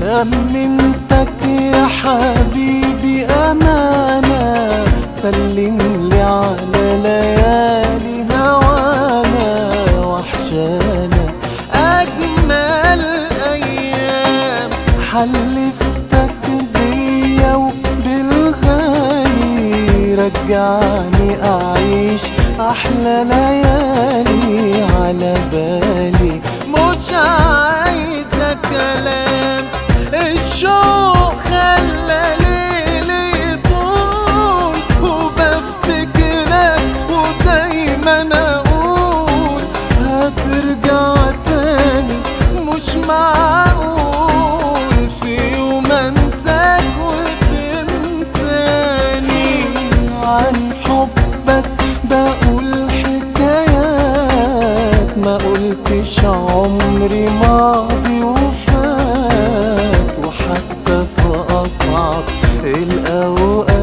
أمنتك يا حبيبي أمانة، سلم لي على ليالي هوانا وحشانا أجمل أيام. حلفتك بيا وبالغالي رجعني أعيش أحلى ليالي على بالي، مش عايزة كلام. الشوق خلى ليلي يطول وبفتكرك ودايما اقول هترجع تاني، مش معقول في يوم انساك وتنساني. عن حبك بقول حكايات ما قلتش عمري ماضي وفات، وحتى في أصعب الأوقات